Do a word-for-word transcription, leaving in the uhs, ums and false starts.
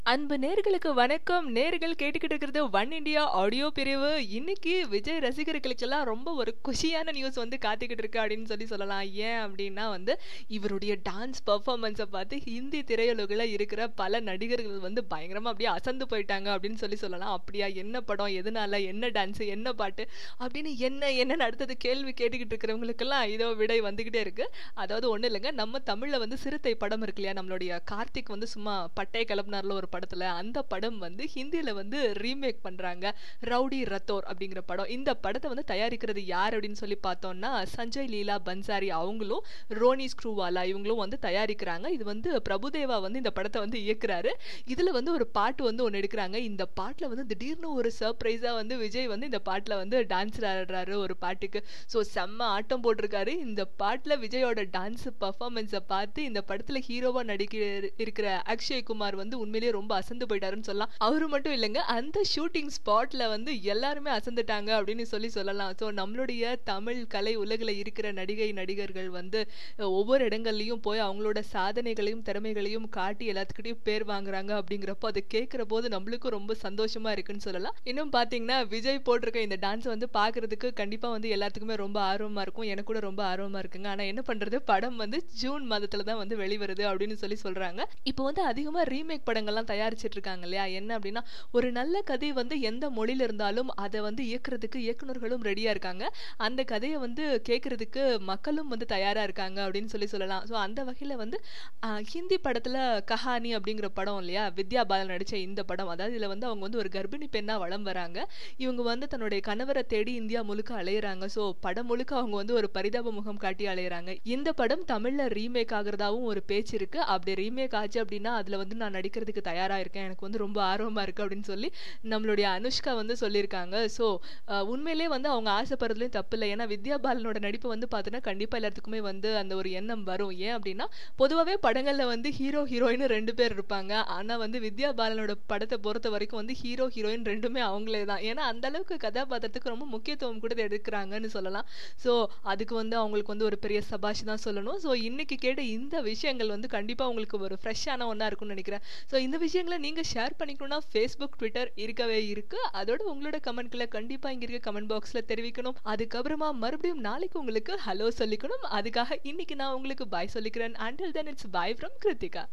அன்பு நேர்களுக்கு வணக்கம். நேர்கள் கேட்டுக்கிட்டு இருக்கிறது ஒன் இண்டியா ஆடியோ பிரிவு. இன்னைக்கு விஜய் ரசிகர்களுக்கெல்லாம் ரொம்ப ஒரு குஷியான நியூஸ் வந்து காத்துக்கிட்டு இருக்கு அப்படின்னு சொல்லி சொல்லலாம். ஏன் அப்படின்னா வந்து இவருடைய டான்ஸ் பர்ஃபார்மன்ஸை பார்த்து ஹிந்தி திரையுலகில் இருக்கிற பல நடிகர்கள் வந்து பயங்கரமாக அப்படியே அசந்து போயிட்டாங்க அப்படின்னு சொல்லி சொல்லலாம். அப்படியா, என்ன படம், எதனால, என்ன டான்ஸு, என்ன பாட்டு அப்படின்னு என்ன என்னன்னு அடுத்தது கேள்வி கேட்டுக்கிட்டு இருக்கிறவங்களுக்கெல்லாம் இதோ விடை வந்துக்கிட்டே இருக்கு. அதாவது ஒன்றும் இல்லைங்க, நம்ம தமிழில் வந்து சிறுத்தை படம் இருக்கு இல்லையா, நம்மளுடைய கார்த்திக் வந்து சும்மா பட்டை கிளப்பினார்ல ஒரு படத்துல, அந்த படம் வந்து ஹிந்தியில வந்து ரீமேக் பண்றாங்க. ரவுடி ரத்தோர் அப்படிங்கிற படம். இந்த படத்தை வந்து தயாரிக்கிறது யார் அப்படின்னு சொல்லி பார்த்தோம்னா சஞ்சய் லீலா பன்சாரி அவங்களும் ரோனி ஸ்க்ரூவாலா இவங்களும் வந்து தயாரிக்கிறாங்க. இது வந்து பிரபுதேவா வந்து இந்த படத்தை வந்து இயக்குறாரு. இதுல வந்து ஒரு பாட்டு வந்து ஒன்று எடுக்கிறாங்க. இந்த பாட்டுல வந்து திடீர்னு ஒரு சர்ப்ரைஸா வந்து விஜய் வந்து இந்த பாட்டுல வந்து டான்ஸ் ஆடுறாரு ஒரு பாட்டுக்கு. ஸோ செம்ம ஆட்டம் போட்டிருக்காரு. இந்த பாட்டுல விஜயோட டான்ஸ் பர்ஃபார்மன்ஸை பார்த்து இந்த படத்துல ஹீரோவா நடிக்க இருக்கிற அக்ஷய் குமார் வந்து உண்மையிலேயே ரொம்ப அசந்து போயிட்டாருன்னு சொல்லலாம். அவரு மட்டும் இல்லைங்க, அந்த ஷூட்டிங் ஸ்பாட்ல வந்து எல்லாருமே அசந்துட்டாங்க அப்படின்னு சொல்லி சொல்லலாம். ஸோ நம்மளுடைய தமிழ் கலை உலகில் இருக்கிற நடிகை நடிகர்கள் வந்து ஒவ்வொரு இடங்கள்லையும் போய் அவங்களோட சாதனைகளையும் திறமைகளையும் காட்டி எல்லாத்துக்கிட்டையும் பேர் வாங்குறாங்க. அப்படிங்கிறப்போ அதை கேட்கிற போது நம்மளுக்கும் ரொம்ப சந்தோஷமா இருக்குன்னு சொல்லலாம். இன்னும் பாத்தீங்கன்னா விஜய் போட்டிருக்க இந்த டான்ஸ் வந்து பாக்குறதுக்கு கண்டிப்பா வந்து எல்லாத்துக்குமே ரொம்ப ஆர்வமா இருக்கும். எனக்கு கூட ரொம்ப ஆர்வமா இருக்குங்க. ஆனா என்ன பண்றது, படம் வந்து ஜூன் மாதத்துல தான் வந்து வெளிவருது அப்படின்னு சொல்லி சொல்றாங்க. இப்போ வந்து அதிகமா ரீமேக் படங்கள்லாம் தயாரிச்சிட்டு இருக்காங்க இல்லையா. என்ன அப்படின்னா, ஒரு நல்ல கதை வந்து எந்த மொழியில இருந்தாலும் அதை வந்து இயக்குறதுக்கு இயக்குனர்களும் ரெடியா இருக்காங்க. அந்த கதையை வந்து கேட்கறதுக்கு மக்களும் வந்து தயாரா இருக்காங்க அப்படின்னு சொல்லி சொல்லலாம். ஸோ அந்த வகையில வந்து ஹிந்தி படத்துல கஹானி அப்படிங்கிற படம் இல்லையா, வித்யா பாலன் நடிச்ச இந்த படம், அதாவது இதுல வந்து அவங்க வந்து ஒரு கர்ப்பிணி பெண்ணா வளம் வராங்க. இவங்க வந்து தன்னுடைய கணவரை தேடி இந்தியா முழுக்க அலையிறாங்க. ஸோ படம் முழுக்க அவங்க வந்து ஒரு பரிதாப முகம் காட்டி அலையிறாங்க. இந்த படம் தமிழ்ல ரீமேக் ஆகுறதாவும் ஒரு பேச்சு இருக்கு. அப்படி ரீமேக் ஆச்சு அப்படின்னா அதுல வந்து நான் நடிக்கிறதுக்கு தயாரா இருக்கேன், எனக்கு வந்து ரொம்ப ஆர்வமா இருக்கு அப்படின்னு சொல்லி நம்மளுடைய அனுஷ்கா வந்து சொல்லியிருக்காங்க. ஸோ உண்மையிலேயே வந்து அவங்க ஆசைப்படுறதுலையும் தப்பு இல்லை. ஏன்னா வித்யா பாலனோட நடிப்பு வந்து பார்த்தீங்கன்னா கண்டிப்பா எல்லாத்துக்குமே வந்து அந்த ஒரு எண்ணம் வரும். ஏன் அப்படின்னா பொதுவாகவே படங்கள்ல வந்து ஹீரோ ஹீரோயின் ரெண்டு பேர் இருப்பாங்க. ஆனா வந்து வித்யா பாலனோட படத்தை பொறுத்த வரைக்கும் வந்து ஹீரோ ஹீரோயின் ரெண்டுமே அவங்களே தான். ஏன்னா அந்த அளவுக்கு கதாபாத்திரத்துக்கு ரொம்ப முக்கியத்துவம் கூட எடுக்கிறாங்கன்னு சொல்லலாம். ஸோ அதுக்கு வந்து அவங்களுக்கு வந்து ஒரு பெரிய சபாஷ் தான் சொல்லணும். ஸோ இன்னைக்கு கேட்ட இந்த விஷயங்கள் வந்து கண்டிப்பா உங்களுக்கு ஒரு ஃப்ரெஷ்ஷான ஒன்றா இருக்கும்னு நினைக்கிறேன். ஸோ இந்த விஷயங்களை நீங்க ஷேர் பண்ணிக்கணும்னா ஃபேஸ்புக், ட்விட்டர் இருக்கவே இருக்கு. அதோட உங்களோட கமெண்ட்களை கண்டிப்பா இங்க இருக்க கமெண்ட் பாக்ஸ்ல தெரிவிக்கணும். அதுக்கப்புறமா மறுபடியும் நாளைக்கு உங்களுக்கு ஹலோ சொல்லிக்கணும். அதுக்காக இன்னைக்கு நான் உங்களுக்கு பாய் சொல்லிக்கிறேன். Until then, it's bye from Kritika.